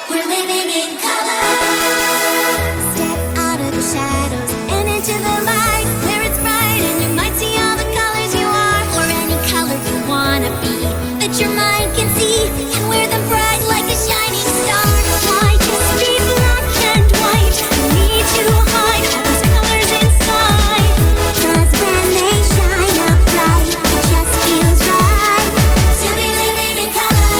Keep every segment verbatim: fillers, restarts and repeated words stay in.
We're living in color. Step out of the shadows and into the light, where it's bright and you might see all the colors you are, or any color you wanna be, that your mind can see, and wear them bright like a shining star. Why just be black and white? You need to hide all those colors inside. 'Cause when they shine up bright, it just feels right to be living in color.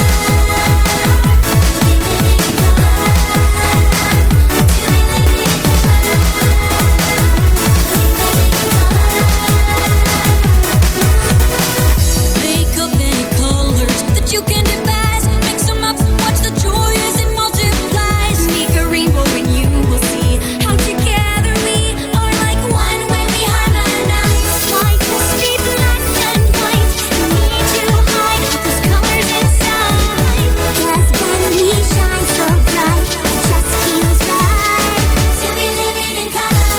Make up any colors that you can devise. Mix them up, watch the joy as it multiplies. Make a rainbow and you will see how together we are like one when we harmonize. Why just be black and white? You need to hide all those colors inside. 'Cause when we shine so bright, it just feels right to be living in color.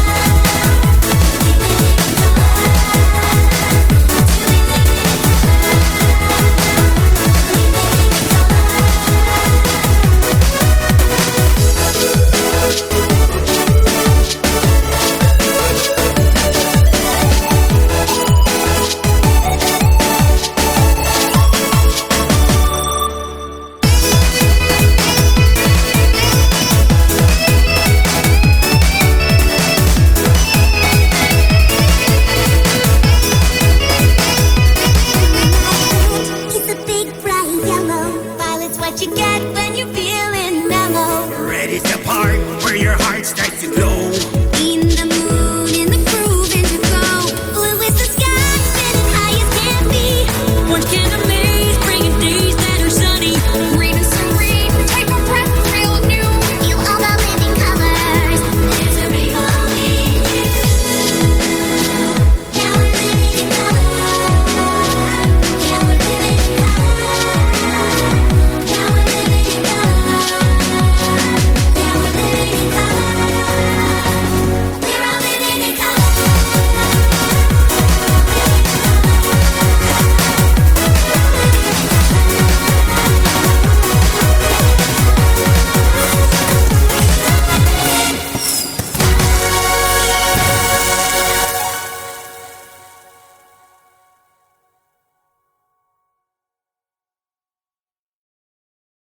It's a big bright yellow. Violet's what you get when you're feeling mellow. Red is the part where your heart starts to glow.